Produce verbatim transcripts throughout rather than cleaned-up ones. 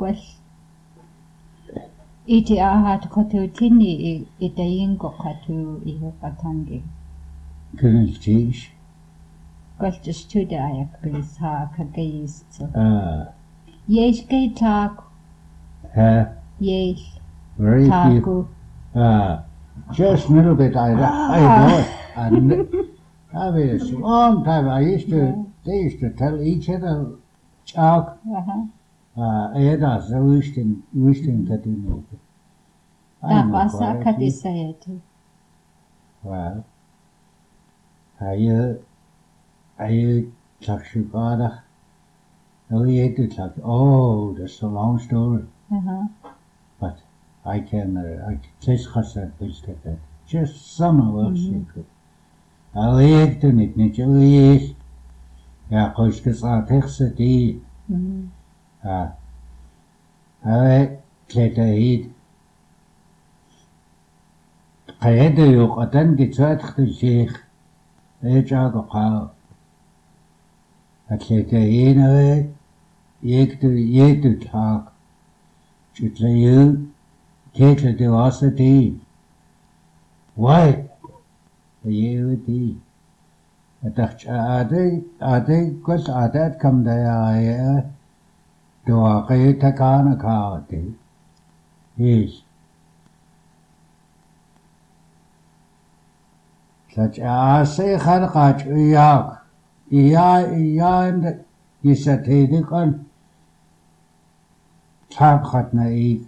quel iti aha tu tini i itaingo katu i katangi. Kuniltish. Quel just tu da ayak bilis ha kagayis so. Ah. Yesh kay taku. Ha. Yesh. Very few. Taku. Ah. Just a little bit. I I know it. And I mean, it's a long time. I used to. They used to tell each other, "Chalk." Uh-huh. Ah, Eda, so wishing, wishing that you know. Da pasa kadisayati. Well, are you, are you Chakshukara? Oh, you do Chak. Oh, that's a long story. Uh-huh. But I can, uh, I can just that that. Just some of us you could. Oh, you do it, not you. Ja, koskes a tekse di. Ah. Ave kleta hit. Qayda yo'q atan gitsatkh sheikh. Ejaga qa. Atleta ina yektu yektu tak. Chutlayu kekla de wasati. Why? You di. Atach ade ade kos adat kam daya doa kay takana kaate. Yes. Such a say kharqach iyak. Iya iya and yisatedikon takhatna ik.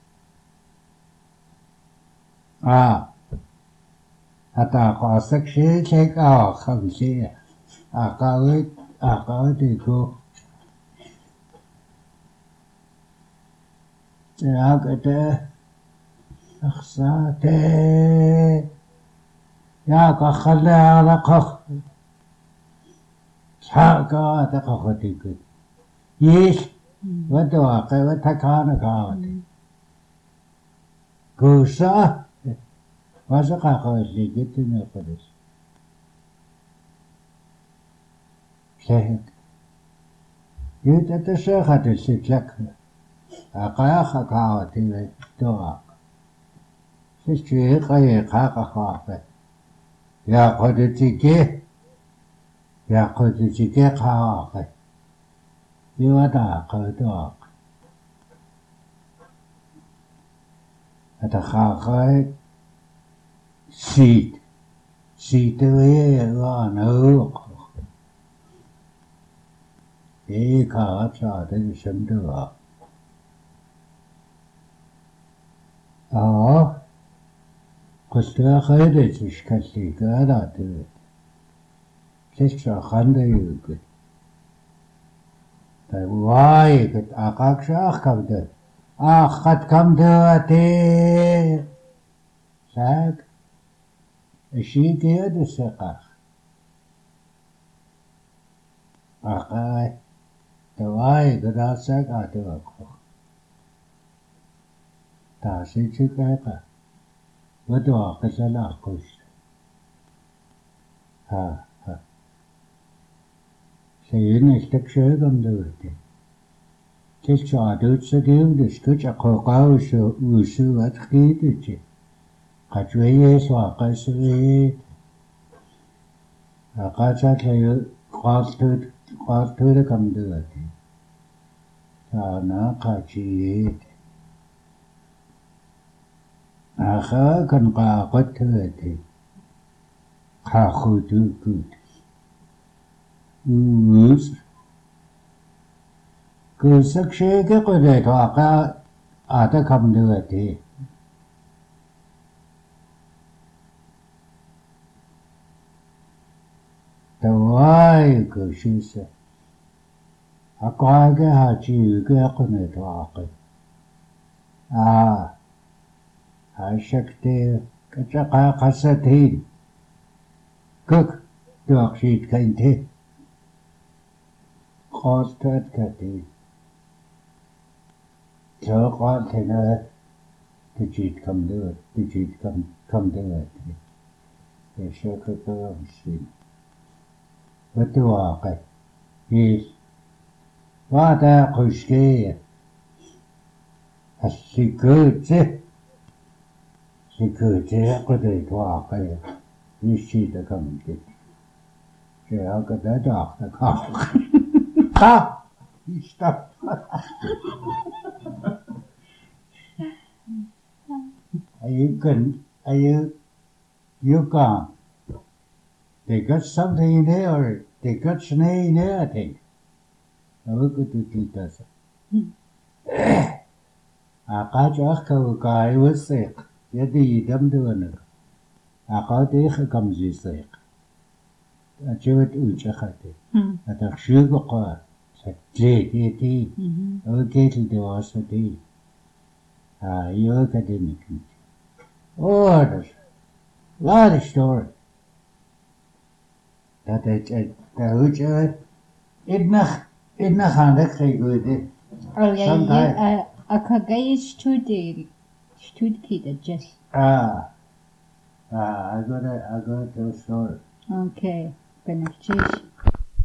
Ah. Hata qasak shay check ah khamsi. Aqawit aqawit ko. Jagate akhsate. Ya ka khalla ala qakh. Chaka ta qakhati ko. Yes. Wadwa qay watakana kaawati. Gusa. Wasaqa qawli gitna qadis. Shahid. Yuta tashakhat al-sitlak. Aqaqa kaawati doa. Sishri qay qaqa qafa. Ya qaditike. Ya qaditike qaqa. Yuada qawdoa. Ata qaqa seed. Seed away no. E ka cha de shamdua. Ah. Qasta khayde tishkalli gada de. Tishra khande yug. Ta wai gat aqaksha khavde. Ah khat kamde ate. Sak. She did the sekach. Akai, the way that I said I do a cook. Tashi chikaka. What do I say? La kush. Ha ha. Say in a stick shirt on the way. Just so I do so give the sketch a cook out so we see what he did. Qatweye swaqasri aqachat le qatut qatut kamdati ana qachiyet akha kan qaqathati qakhutu kut us kusakshe ke qode taqa ata kamdati the why go she said. A quagga had you get on it walking. Ah, I shook there, Kachaka Cassatin. Cook, dog sheet kind tea. Cost that catty. So, what can I? Did she come do it? Did she come come do it? They shook it down, she. What do I? Yes. What a qushke. Security. Security ako dito ako. Ishi da kam git. Che ako da da ka. Ha. Stop. You can, you, you can. They got something in there, or they got snake in there, I think. I look at it, it does. I got you, I was sick. You did them doing it. I got it, comes you sick. I do it, which I had it. At a sugar car. Said, J T T. Okay, to do us a day. Ah, you academic. Oh, there's a lot of story. Dat het, dat hoort je, het nog, het nog aan het gekeken. Oh, ja, Sometimes. ja, ik ga je studie, studie dat just. Ah, ah, I got a, I got a story. Okay, ben ik